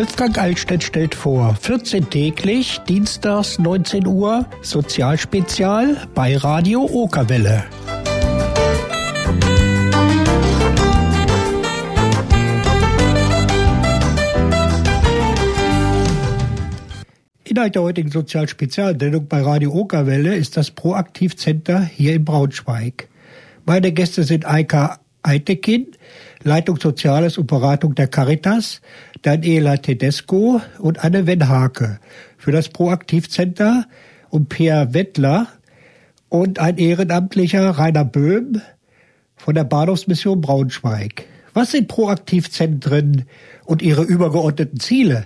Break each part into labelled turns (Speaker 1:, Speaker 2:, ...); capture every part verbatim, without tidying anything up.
Speaker 1: Wolfgang Altstedt stellt vor, vierzehn täglich, dienstags neunzehn Uhr, Sozialspezial bei Radio Okerwelle. Inhalt der heutigen Sozialspezialsendung bei Radio Okerwelle ist das Proaktiv-Center hier in Braunschweig. Meine Gäste sind Eika Eitekin, Leitung Soziales und Beratung der Caritas, Daniela Tedesco und Anne Wenhake für das Proaktiv-Center und Peer Wettler und ein ehrenamtlicher Rainer Böhm von der Bahnhofsmission Braunschweig. Was sind Proaktivzentren und ihre übergeordneten Ziele?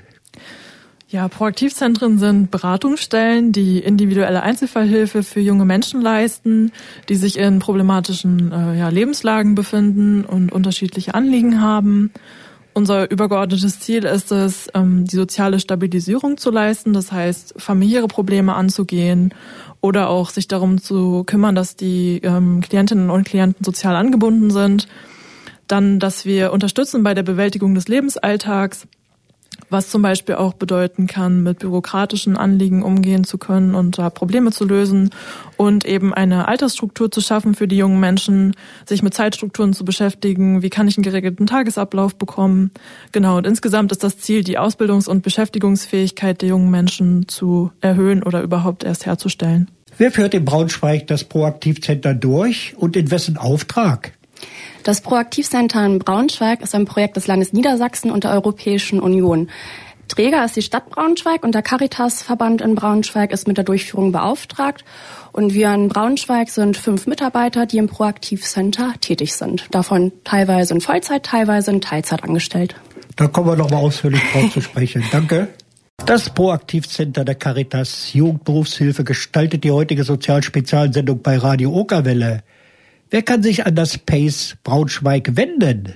Speaker 2: Ja, Proaktivzentren sind Beratungsstellen, die individuelle Einzelfallhilfe für junge Menschen leisten, die sich in problematischen äh, ja, Lebenslagen befinden und unterschiedliche Anliegen haben. Unser übergeordnetes Ziel ist es, ähm, die soziale Stabilisierung zu leisten, das heißt, familiäre Probleme anzugehen oder auch sich darum zu kümmern, dass die ähm, Klientinnen und Klienten sozial angebunden sind. Dann, dass wir unterstützen bei der Bewältigung des Lebensalltags, was zum Beispiel auch bedeuten kann, mit bürokratischen Anliegen umgehen zu können und da Probleme zu lösen und eben eine Altersstruktur zu schaffen für die jungen Menschen, sich mit Zeitstrukturen zu beschäftigen, wie kann ich einen geregelten Tagesablauf bekommen. Genau, und insgesamt ist das Ziel, die Ausbildungs- und Beschäftigungsfähigkeit der jungen Menschen zu erhöhen oder überhaupt erst herzustellen.
Speaker 1: Wer führt in Braunschweig das Proaktivcenter durch und in wessen Auftrag?
Speaker 3: Das Proaktivcenter in Braunschweig ist ein Projekt des Landes Niedersachsen und der Europäischen Union. Träger ist die Stadt Braunschweig und der Caritas-Verband in Braunschweig ist mit der Durchführung beauftragt. Und wir in Braunschweig sind fünf Mitarbeiter, die im Proaktivcenter tätig sind. Davon teilweise in Vollzeit, teilweise in Teilzeit angestellt.
Speaker 1: Da kommen wir noch mal ausführlich drauf zu sprechen. Danke. Das Proaktivcenter der Caritas Jugendberufshilfe gestaltet die heutige Sozialspezialsendung bei Radio Okerwelle. Wer kann sich an das PACE Braunschweig wenden?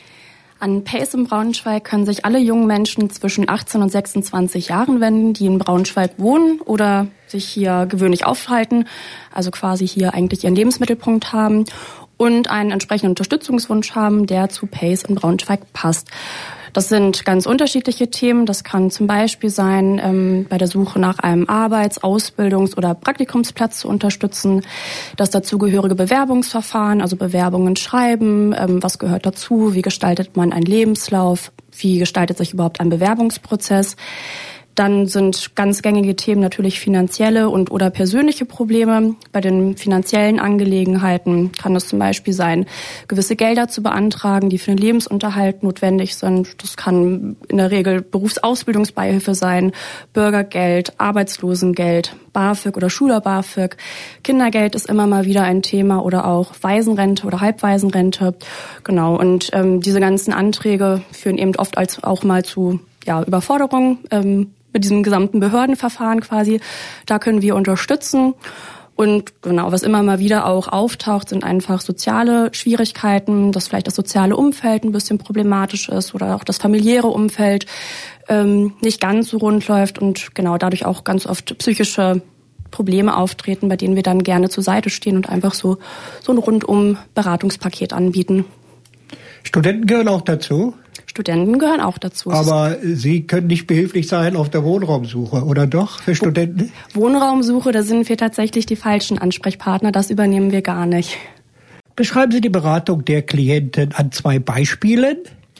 Speaker 3: An PACE in Braunschweig können sich alle jungen Menschen zwischen achtzehn und sechsundzwanzig Jahren wenden, die in Braunschweig wohnen oder sich hier gewöhnlich aufhalten, also quasi hier eigentlich ihren Lebensmittelpunkt haben und einen entsprechenden Unterstützungswunsch haben, der zu PACE in Braunschweig passt. Das sind ganz unterschiedliche Themen. Das kann zum Beispiel sein, ähm, bei der Suche nach einem Arbeits-, Ausbildungs- oder Praktikumsplatz zu unterstützen, das dazugehörige Bewerbungsverfahren, also Bewerbungen schreiben, ähm, was gehört dazu, wie gestaltet man einen Lebenslauf, wie gestaltet sich überhaupt ein Bewerbungsprozess. Dann sind ganz gängige Themen natürlich finanzielle und oder persönliche Probleme. Bei den finanziellen Angelegenheiten kann es zum Beispiel sein, gewisse Gelder zu beantragen, die für den Lebensunterhalt notwendig sind. Das kann in der Regel Berufsausbildungsbeihilfe sein, Bürgergeld, Arbeitslosengeld, BAföG oder Schüler-BAföG. Kindergeld ist immer mal wieder ein Thema oder auch Waisenrente oder Halbwaisenrente. Genau, und ähm, diese ganzen Anträge führen eben oft als auch mal zu ja, Überforderung ähm, mit diesem gesamten Behördenverfahren quasi. Da können wir unterstützen. Und genau, was immer mal wieder auch auftaucht, sind einfach soziale Schwierigkeiten, dass vielleicht das soziale Umfeld ein bisschen problematisch ist oder auch das familiäre Umfeld ähm, nicht ganz so rund läuft und genau dadurch auch ganz oft psychische Probleme auftreten, bei denen wir dann gerne zur Seite stehen und einfach so, so ein rundum Beratungspaket anbieten.
Speaker 1: Studenten gehören auch dazu?
Speaker 3: Studenten gehören auch dazu.
Speaker 1: Aber Sie können nicht behilflich sein auf der Wohnraumsuche, oder doch, für Studenten?
Speaker 3: Wohnraumsuche, da sind wir tatsächlich die falschen Ansprechpartner. Das übernehmen wir gar nicht.
Speaker 1: Beschreiben Sie die Beratung der Klienten an zwei Beispielen.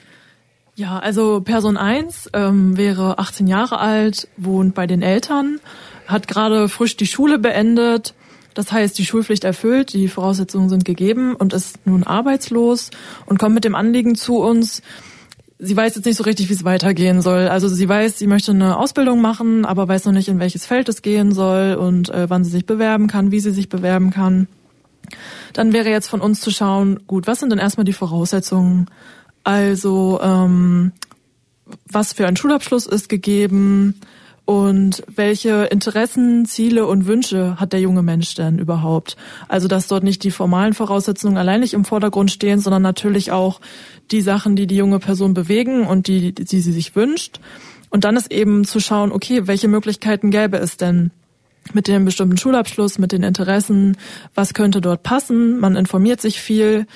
Speaker 2: Ja, also Person eins ähm, wäre achtzehn Jahre alt, wohnt bei den Eltern, hat gerade frisch die Schule beendet. Das heißt, die Schulpflicht erfüllt, die Voraussetzungen sind gegeben und ist nun arbeitslos und kommt mit dem Anliegen zu uns. Sie weiß jetzt nicht so richtig, wie es weitergehen soll. Also sie weiß, sie möchte eine Ausbildung machen, aber weiß noch nicht, in welches Feld es gehen soll und äh, wann sie sich bewerben kann, wie sie sich bewerben kann. Dann wäre jetzt von uns zu schauen, gut, was sind denn erstmal die Voraussetzungen? Also ähm, was für ein Schulabschluss ist gegeben und welche Interessen, Ziele und Wünsche hat der junge Mensch denn überhaupt? Also dass dort nicht die formalen Voraussetzungen alleinig im Vordergrund stehen, sondern natürlich auch die Sachen, die die junge Person bewegen und die, die sie sich wünscht. Und dann ist eben zu schauen, okay, welche Möglichkeiten gäbe es denn mit dem bestimmten Schulabschluss, mit den Interessen, was könnte dort passen? Man informiert sich viel.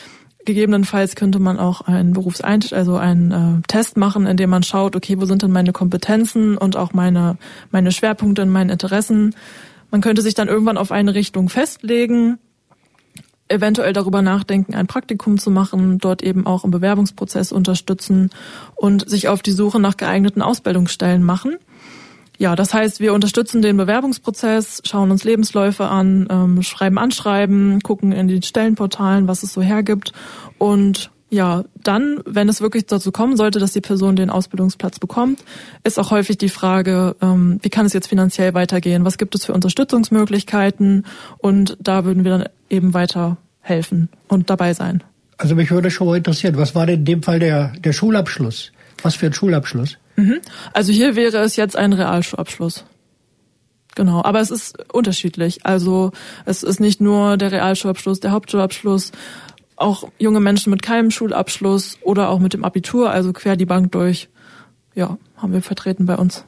Speaker 2: gegebenenfalls könnte man auch einen Berufseinstieg, also einen äh, Test machen, in dem man schaut, okay, wo sind denn meine Kompetenzen und auch meine meine Schwerpunkte und meine Interessen. Man könnte sich dann irgendwann auf eine Richtung festlegen, eventuell darüber nachdenken, ein Praktikum zu machen, dort eben auch im Bewerbungsprozess unterstützen und sich auf die Suche nach geeigneten Ausbildungsstellen machen. Ja, das heißt, wir unterstützen den Bewerbungsprozess, schauen uns Lebensläufe an, ähm, schreiben Anschreiben, gucken in den Stellenportalen, was es so hergibt. Und ja, dann, wenn es wirklich dazu kommen sollte, dass die Person den Ausbildungsplatz bekommt, ist auch häufig die Frage, ähm, wie kann es jetzt finanziell weitergehen? Was gibt es für Unterstützungsmöglichkeiten? Und da würden wir dann eben weiter helfen und dabei sein.
Speaker 1: Also mich würde schon mal interessieren, was war denn in dem Fall der, der Schulabschluss? Was für ein Schulabschluss?
Speaker 2: Also hier wäre es jetzt ein Realschulabschluss. Genau, aber es ist unterschiedlich. Also es ist nicht nur der Realschulabschluss, der Hauptschulabschluss, auch junge Menschen mit keinem Schulabschluss oder auch mit dem Abitur, also quer die Bank durch, ja, haben wir vertreten bei uns.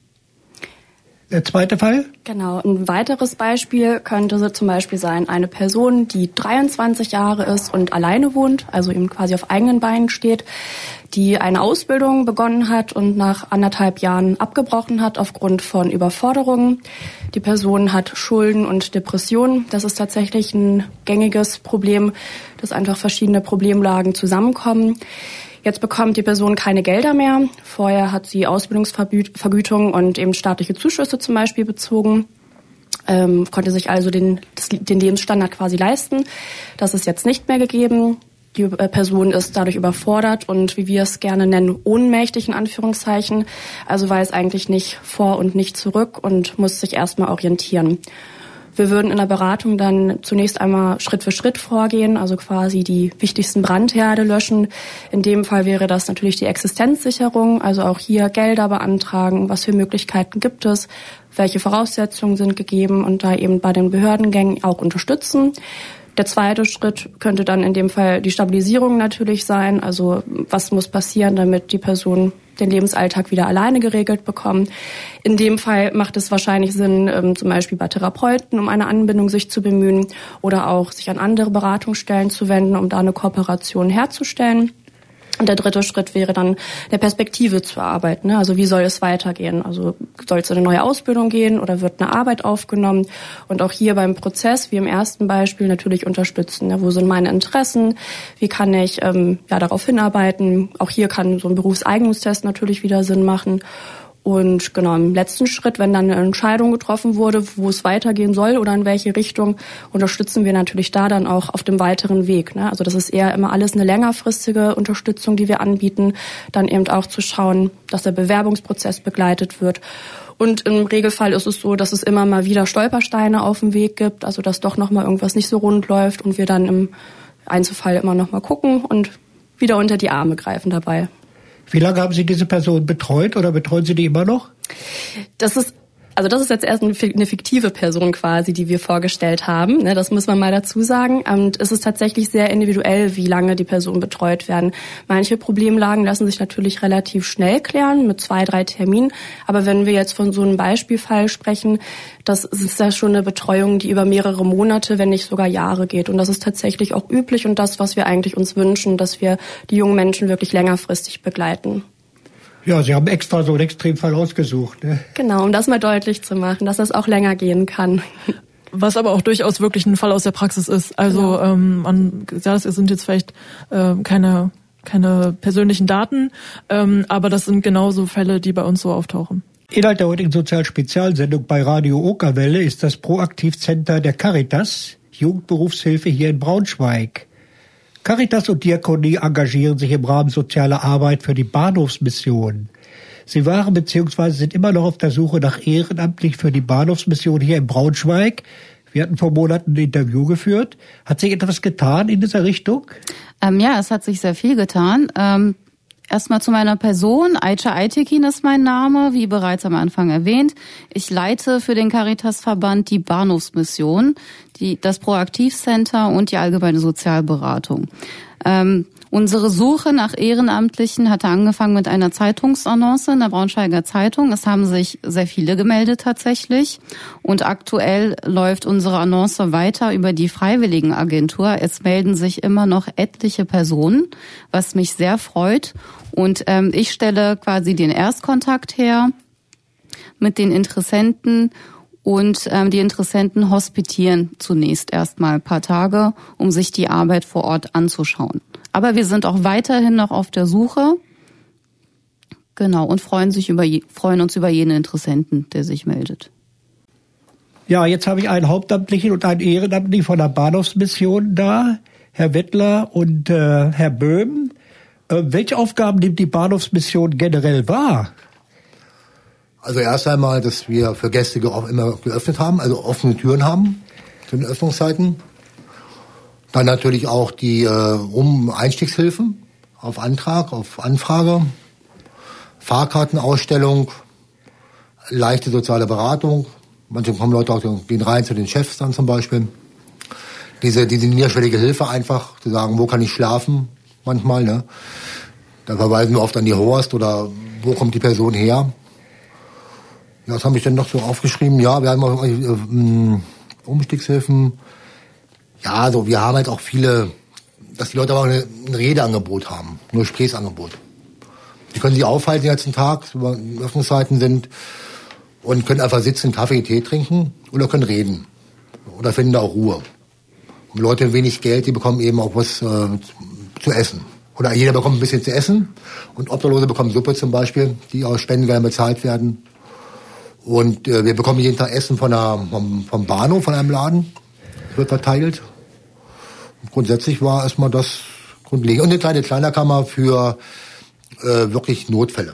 Speaker 1: Der zweite Fall?
Speaker 3: Genau. Ein weiteres Beispiel könnte zum Beispiel sein, eine Person, die dreiundzwanzig Jahre ist und alleine wohnt, also eben quasi auf eigenen Beinen steht, die eine Ausbildung begonnen hat und nach anderthalb Jahren abgebrochen hat aufgrund von Überforderungen. Die Person hat Schulden und Depressionen. Das ist tatsächlich ein gängiges Problem, dass einfach verschiedene Problemlagen zusammenkommen. Jetzt bekommt die Person keine Gelder mehr. Vorher hat sie Ausbildungsvergütung und eben staatliche Zuschüsse zum Beispiel bezogen, ähm, konnte sich also den, den Lebensstandard quasi leisten. Das ist jetzt nicht mehr gegeben. Die Person ist dadurch überfordert und, wie wir es gerne nennen, ohnmächtig in Anführungszeichen. Also weiß eigentlich nicht vor und nicht zurück und muss sich erstmal orientieren. Wir würden in der Beratung dann zunächst einmal Schritt für Schritt vorgehen, also quasi die wichtigsten Brandherde löschen. In dem Fall wäre das natürlich die Existenzsicherung, also auch hier Gelder beantragen, was für Möglichkeiten gibt es, welche Voraussetzungen sind gegeben und da eben bei den Behördengängen auch unterstützen. Der zweite Schritt könnte dann in dem Fall die Stabilisierung natürlich sein, also was muss passieren, damit die Person den Lebensalltag wieder alleine geregelt bekommen. In dem Fall macht es wahrscheinlich Sinn, ähm, zum Beispiel bei Therapeuten, um eine Anbindung sich zu bemühen oder auch sich an andere Beratungsstellen zu wenden, um da eine Kooperation herzustellen. Und der dritte Schritt wäre dann, eine Perspektive zu erarbeiten. Also wie soll es weitergehen? Also soll es in eine neue Ausbildung gehen oder wird eine Arbeit aufgenommen? Und auch hier beim Prozess, wie im ersten Beispiel, natürlich unterstützen. Wo sind meine Interessen? Wie kann ich ähm, ja darauf hinarbeiten? Auch hier kann so ein Berufseignungstest natürlich wieder Sinn machen. Und genau, im letzten Schritt, wenn dann eine Entscheidung getroffen wurde, wo es weitergehen soll oder in welche Richtung, unterstützen wir natürlich da dann auch auf dem weiteren Weg. Ne? Also das ist eher immer alles eine längerfristige Unterstützung, die wir anbieten. Dann eben auch zu schauen, dass der Bewerbungsprozess begleitet wird. Und im Regelfall ist es so, dass es immer mal wieder Stolpersteine auf dem Weg gibt, also dass doch nochmal irgendwas nicht so rund läuft und wir dann im Einzelfall immer nochmal gucken und wieder unter die Arme greifen dabei.
Speaker 1: Wie lange haben Sie diese Person betreut oder betreuen Sie die immer noch?
Speaker 3: Das ist Also das ist jetzt erst eine fiktive Person quasi, die wir vorgestellt haben. Das muss man mal dazu sagen. Und es ist tatsächlich sehr individuell, wie lange die Personen betreut werden. Manche Problemlagen lassen sich natürlich relativ schnell klären, mit zwei, drei Terminen. Aber wenn wir jetzt von so einem Beispielfall sprechen, das ist ja schon eine Betreuung, die über mehrere Monate, wenn nicht sogar Jahre geht. Und das ist tatsächlich auch üblich und das, was wir eigentlich uns wünschen, dass wir die jungen Menschen wirklich längerfristig begleiten.
Speaker 1: Ja, Sie haben extra so einen Extremfall ausgesucht. Ne?
Speaker 3: Genau, um das mal deutlich zu machen, dass das auch länger gehen kann.
Speaker 2: Was aber auch durchaus wirklich ein Fall aus der Praxis ist. Also ja. ähm, man, ja, das sind jetzt vielleicht äh, keine keine persönlichen Daten, ähm, aber das sind genauso Fälle, die bei uns so auftauchen.
Speaker 1: Inhalt der heutigen Sozialspezialsendung bei Radio Okerwelle ist das Proaktivcenter der Caritas, Jugendberufshilfe hier in Braunschweig. Caritas und Diakonie engagieren sich im Rahmen sozialer Arbeit für die Bahnhofsmission. Sie waren bzw. sind immer noch auf der Suche nach ehrenamtlich für die Bahnhofsmission hier in Braunschweig. Wir hatten vor Monaten ein Interview geführt. Hat sich etwas getan in dieser Richtung?
Speaker 4: Ähm, ja, es hat sich sehr viel getan. Ähm, Erstmal zu meiner Person. Ayça Aytekin ist mein Name, wie bereits am Anfang erwähnt. Ich leite für den Caritasverband die Bahnhofsmission, die, das Proaktivcenter und die allgemeine Sozialberatung. Ähm, Unsere Suche nach Ehrenamtlichen hatte angefangen mit einer Zeitungsannonce in der Braunschweiger Zeitung. Es haben sich sehr viele gemeldet tatsächlich. Und aktuell läuft unsere Annonce weiter über die Freiwilligenagentur. Es melden sich immer noch etliche Personen, was mich sehr freut. Und ähm, ich stelle quasi den Erstkontakt her mit den Interessenten. Und ähm, die Interessenten hospitieren zunächst erstmal ein paar Tage, um sich die Arbeit vor Ort anzuschauen. Aber wir sind auch weiterhin noch auf der Suche. Genau, und freuen sich über je, freuen uns über jeden Interessenten, der sich meldet.
Speaker 1: Ja, jetzt habe ich einen Hauptamtlichen und einen Ehrenamtlichen von der Bahnhofsmission da, Herr Wettler und äh, Herr Böhm. Äh, welche Aufgaben nimmt die Bahnhofsmission generell wahr?
Speaker 5: Also erst einmal, dass wir für Gäste immer geöffnet haben, also offene Türen haben zu den Öffnungszeiten. Dann natürlich auch die äh, um Einstiegshilfen auf Antrag, auf Anfrage, Fahrkartenausstellung, leichte soziale Beratung. Manchmal kommen Leute auch, gehen rein zu den Chefs dann zum Beispiel. Diese, diese niederschwellige Hilfe einfach, zu sagen, wo kann ich schlafen, manchmal, ne? Da verweisen wir oft an die Horst oder wo kommt die Person her. Ja, was habe ich denn noch so aufgeschrieben? Ja, wir haben auch äh, Umstiegshilfen. Ja, also wir haben halt auch viele, dass die Leute aber eine, ein Redeangebot haben, nur Gesprächsangebot. Die können sich aufhalten den ganzen Tag, über Öffnungszeiten sind und können einfach sitzen, Kaffee, Tee trinken oder können reden oder finden da auch Ruhe. Und Leute mit wenig Geld, die bekommen eben auch was äh, zu essen. Oder jeder bekommt ein bisschen zu essen und Obdachlose bekommen Suppe zum Beispiel, die aus Spendengeldern bezahlt werden. Und äh, wir bekommen jeden Tag Essen von der, vom, vom Bahnhof, von einem Laden. Das wird verteilt. Und grundsätzlich war erstmal das grundlegend. Und eine kleine Kleiderkammer für äh, wirklich Notfälle.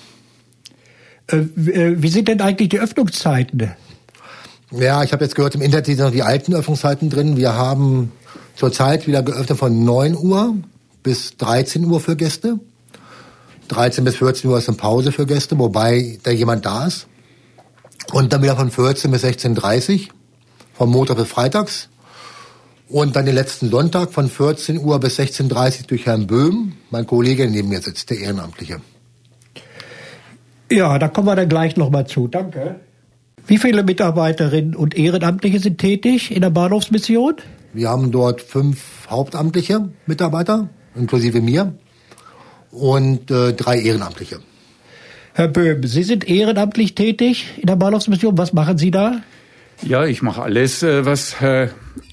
Speaker 1: Äh, wie sind denn eigentlich die Öffnungszeiten?
Speaker 5: Ja, ich habe jetzt gehört, im Internet sind noch die alten Öffnungszeiten drin. Wir haben zurzeit wieder geöffnet von neun Uhr bis dreizehn Uhr für Gäste. dreizehn bis vierzehn Uhr ist eine Pause für Gäste, wobei da jemand da ist. Und dann wieder von vierzehn bis sechzehn Uhr dreißig, vom Montag bis Freitags. Und dann den letzten Sonntag von vierzehn Uhr bis sechzehn Uhr dreißig durch Herrn Böhm, mein Kollege, neben mir sitzt, der Ehrenamtliche.
Speaker 1: Ja, da kommen wir dann gleich nochmal zu. Danke. Wie viele Mitarbeiterinnen und Ehrenamtliche sind tätig in der Bahnhofsmission?
Speaker 5: Wir haben dort fünf hauptamtliche Mitarbeiter, inklusive mir, und äh, drei Ehrenamtliche.
Speaker 1: Herr Böhm, Sie sind ehrenamtlich tätig in der Bahnhofsmission. Was machen Sie da?
Speaker 6: Ja, ich mache alles, was Herr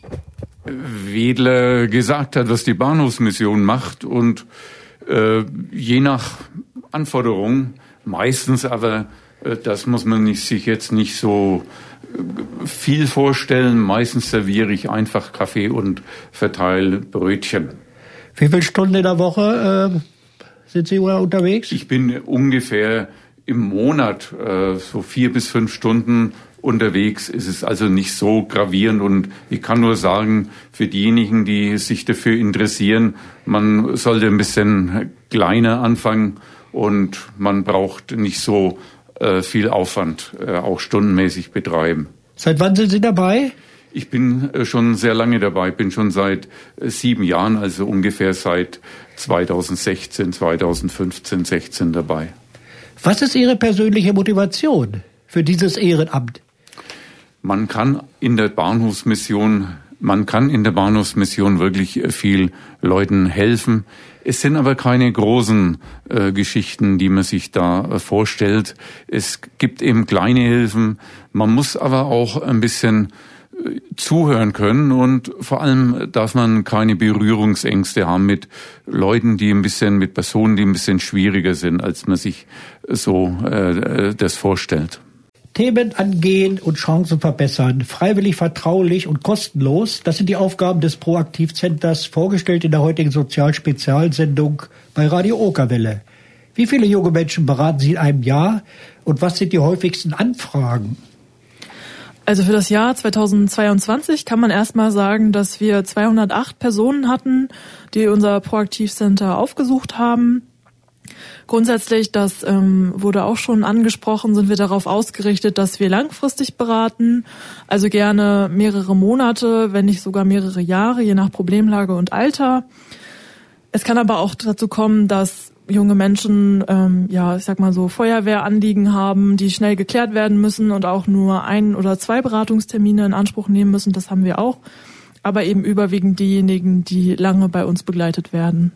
Speaker 6: Wedler gesagt hat, was die Bahnhofsmission macht. Und äh, je nach Anforderung, meistens aber, äh, das muss man nicht, sich jetzt nicht so äh, viel vorstellen. Meistens serviere ich einfach Kaffee und verteile Brötchen.
Speaker 1: Wie viele Stunden in der Woche äh sind Sie unterwegs?
Speaker 6: Ich bin ungefähr im Monat äh, so vier bis fünf Stunden unterwegs. Es ist also nicht so gravierend und ich kann nur sagen, für diejenigen, die sich dafür interessieren, man sollte ein bisschen kleiner anfangen und man braucht nicht so äh, viel Aufwand, äh, auch stundenmäßig betreiben.
Speaker 1: Seit wann sind Sie dabei?
Speaker 6: Ich bin schon sehr lange dabei, bin schon seit sieben Jahren, also ungefähr seit zweitausendsechzehn, zweitausendfünfzehn, sechzehn dabei.
Speaker 1: Was ist Ihre persönliche Motivation für dieses Ehrenamt?
Speaker 6: Man kann in der Bahnhofsmission, man kann in der Bahnhofsmission wirklich viel Leuten helfen. Es sind aber keine großen äh, Geschichten, die man sich da äh, vorstellt. Es gibt eben kleine Hilfen. Man muss aber auch ein bisschen zuhören können und vor allem darf man keine Berührungsängste haben mit Leuten, die ein bisschen, mit Personen, die ein bisschen schwieriger sind, als man sich so äh, das vorstellt.
Speaker 1: Themen angehen und Chancen verbessern, freiwillig, vertraulich und kostenlos, das sind die Aufgaben des Proaktiv-Centers, vorgestellt in der heutigen Sozialspezialsendung bei Radio Okerwelle. Wie viele junge Menschen beraten Sie in einem Jahr und was sind die häufigsten Anfragen?
Speaker 2: Also für das Jahr zweitausendzweiundzwanzig kann man erstmal sagen, dass wir zweihundertacht Personen hatten, die unser Proaktiv-Center aufgesucht haben. Grundsätzlich, das ähm, wurde auch schon angesprochen, sind wir darauf ausgerichtet, dass wir langfristig beraten, also gerne mehrere Monate, wenn nicht sogar mehrere Jahre, je nach Problemlage und Alter. Es kann aber auch dazu kommen, dass junge Menschen, ähm, ja, ich sag mal so, Feuerwehranliegen haben, die schnell geklärt werden müssen und auch nur ein oder zwei Beratungstermine in Anspruch nehmen müssen. Das haben wir auch. Aber eben überwiegend diejenigen, die lange bei uns begleitet werden.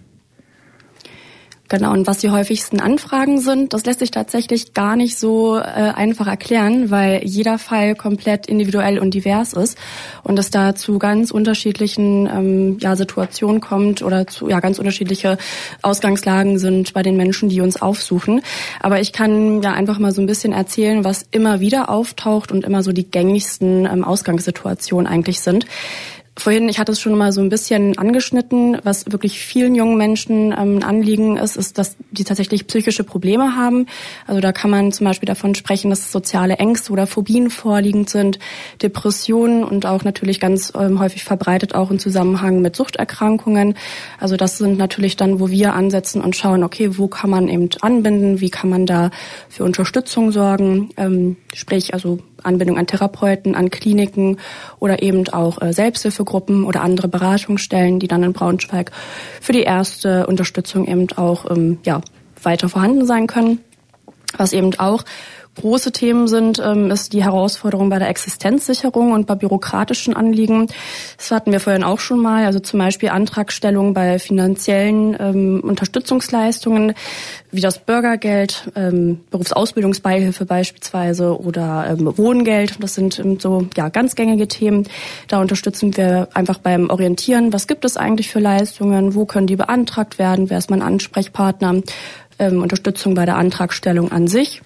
Speaker 3: Genau, und was die häufigsten Anfragen sind, das lässt sich tatsächlich gar nicht so äh, einfach erklären, weil jeder Fall komplett individuell und divers ist und es da zu ganz unterschiedlichen ähm, ja, Situationen kommt oder zu ja ganz unterschiedliche Ausgangslagen sind bei den Menschen, die uns aufsuchen. Aber ich kann ja einfach mal so ein bisschen erzählen, was immer wieder auftaucht und immer so die gängigsten ähm, Ausgangssituationen eigentlich sind. Vorhin, ich hatte es schon mal so ein bisschen angeschnitten, was wirklich vielen jungen Menschen ähm, ein Anliegen ist, ist, dass die tatsächlich psychische Probleme haben. Also da kann man zum Beispiel davon sprechen, dass soziale Ängste oder Phobien vorliegend sind, Depressionen und auch natürlich ganz ähm, häufig verbreitet auch im Zusammenhang mit Suchterkrankungen. Also das sind natürlich dann, wo wir ansetzen und schauen, okay, wo kann man eben anbinden, wie kann man da für Unterstützung sorgen, ähm, sprich also Anbindung an Therapeuten, an Kliniken oder eben auch äh, Selbsthilfegruppen oder andere Beratungsstellen, die dann in Braunschweig für die erste Unterstützung eben auch ähm, ja weiter vorhanden sein können. Was eben auch große Themen sind, ähm, ist die Herausforderung bei der Existenzsicherung und bei bürokratischen Anliegen. Das hatten wir vorhin auch schon mal, also zum Beispiel Antragstellung bei finanziellen ähm, Unterstützungsleistungen, wie das Bürgergeld, ähm, Berufsausbildungsbeihilfe beispielsweise oder ähm, Wohngeld. Das sind ähm, so ja ganz gängige Themen. Da unterstützen wir einfach beim Orientieren, was gibt es eigentlich für Leistungen, wo können die beantragt werden, wer ist mein Ansprechpartner, ähm, Unterstützung bei der Antragstellung an sich.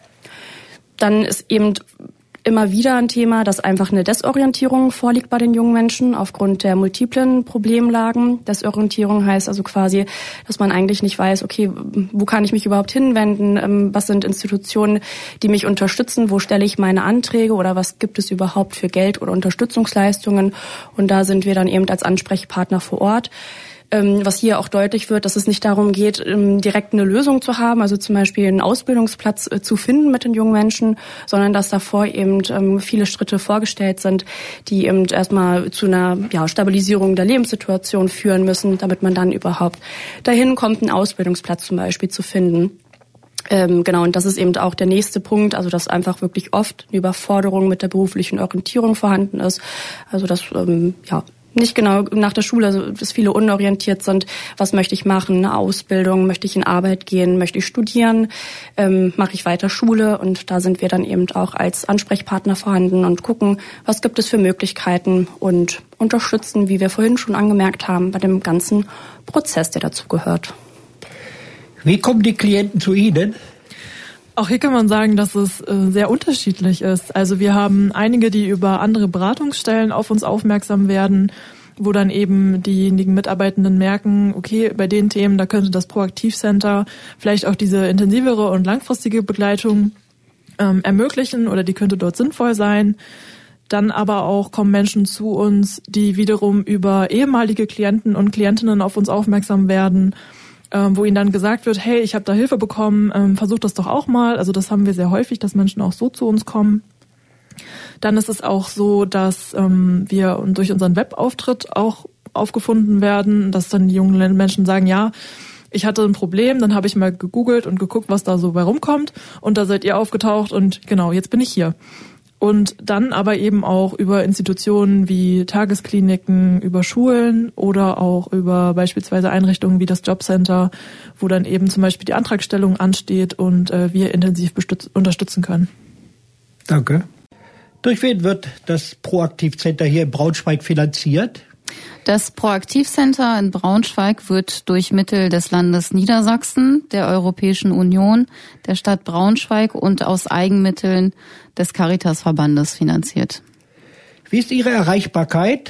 Speaker 3: Dann ist eben immer wieder ein Thema, dass einfach eine Desorientierung vorliegt bei den jungen Menschen aufgrund der multiplen Problemlagen. Desorientierung heißt also quasi, dass man eigentlich nicht weiß, okay, wo kann ich mich überhaupt hinwenden? Was sind Institutionen, die mich unterstützen? Wo stelle ich meine Anträge oder was gibt es überhaupt für Geld- oder Unterstützungsleistungen? Und da sind wir dann eben als Ansprechpartner vor Ort. Was hier auch deutlich wird, dass es nicht darum geht, direkt eine Lösung zu haben, also zum Beispiel einen Ausbildungsplatz zu finden mit den jungen Menschen, sondern dass davor eben viele Schritte vorgestellt sind, die eben erstmal zu einer ja, Stabilisierung der Lebenssituation führen müssen, damit man dann überhaupt dahin kommt, einen Ausbildungsplatz zum Beispiel zu finden. Ähm, genau, und das ist eben auch der nächste Punkt, also dass einfach wirklich oft eine Überforderung mit der beruflichen Orientierung vorhanden ist, also dass, ähm, ja, nicht genau nach der Schule, also dass viele unorientiert sind. Was möchte ich machen? Eine Ausbildung? Möchte ich in Arbeit gehen? Möchte ich studieren? Ähm, mache ich weiter Schule? Und da sind wir dann eben auch als Ansprechpartner vorhanden und gucken, was gibt es für Möglichkeiten und unterstützen, wie wir vorhin schon angemerkt haben, bei dem ganzen Prozess, der dazu gehört.
Speaker 1: Wie kommen die Klienten zu Ihnen?
Speaker 2: Auch hier kann man sagen, dass es äh, sehr unterschiedlich ist. Also wir haben einige, die über andere Beratungsstellen auf uns aufmerksam werden, wo dann eben diejenigen Mitarbeitenden merken, okay, bei den Themen, da könnte das Proaktivcenter vielleicht auch diese intensivere und langfristige Begleitung ähm, ermöglichen oder die könnte dort sinnvoll sein. Dann aber auch kommen Menschen zu uns, die wiederum über ehemalige Klienten und Klientinnen auf uns aufmerksam werden, Ähm, wo ihnen dann gesagt wird, hey, ich habe da Hilfe bekommen, ähm, versuch das doch auch mal. Also das haben wir sehr häufig, dass Menschen auch so zu uns kommen. Dann ist es auch so, dass ähm, wir durch unseren Webauftritt auch aufgefunden werden, dass dann die jungen Menschen sagen, ja, ich hatte ein Problem, dann habe ich mal gegoogelt und geguckt, was da so bei rumkommt und da seid ihr aufgetaucht und genau, jetzt bin ich hier. Und dann aber eben auch über Institutionen wie Tageskliniken, über Schulen oder auch über beispielsweise Einrichtungen wie das Jobcenter, wo dann eben zum Beispiel die Antragstellung ansteht und äh, wir intensiv bestütz- unterstützen können.
Speaker 1: Danke. Durch wen wird das Proaktivcenter hier in Braunschweig finanziert?
Speaker 4: Das Proaktivcenter in Braunschweig wird durch Mittel des Landes Niedersachsen, der Europäischen Union, der Stadt Braunschweig und aus Eigenmitteln des Caritasverbandes finanziert.
Speaker 1: Wie ist Ihre Erreichbarkeit?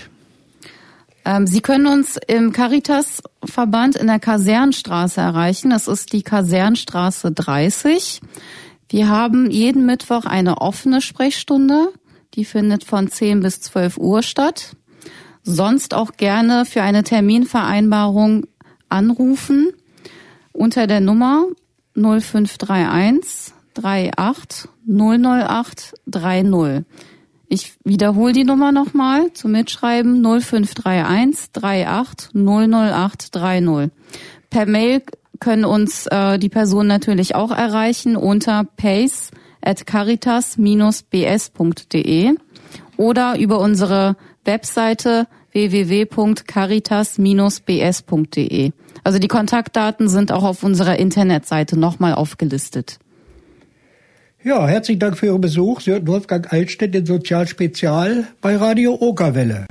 Speaker 4: Ähm, Sie können uns im Caritasverband in der Kasernstraße erreichen. Das ist die Kasernstraße dreißig. Wir haben jeden Mittwoch eine offene Sprechstunde. Die findet von zehn bis zwölf Uhr statt. Sonst auch gerne für eine Terminvereinbarung anrufen unter der Nummer null fünf drei eins drei acht null null acht drei null. Ich wiederhole die Nummer nochmal zum Mitschreiben null fünf drei eins drei acht null null acht drei null. Per Mail können uns äh, die Personen natürlich auch erreichen unter pace at caritas dash b s punkt d e oder über unsere Webseite w w w punkt caritas dash b s punkt d e. Also die Kontaktdaten sind auch auf unserer Internetseite nochmal aufgelistet.
Speaker 1: Ja, herzlichen Dank für Ihren Besuch. Sie hörten Wolfgang Altstedt, den Sozialspezial bei Radio Okerwelle.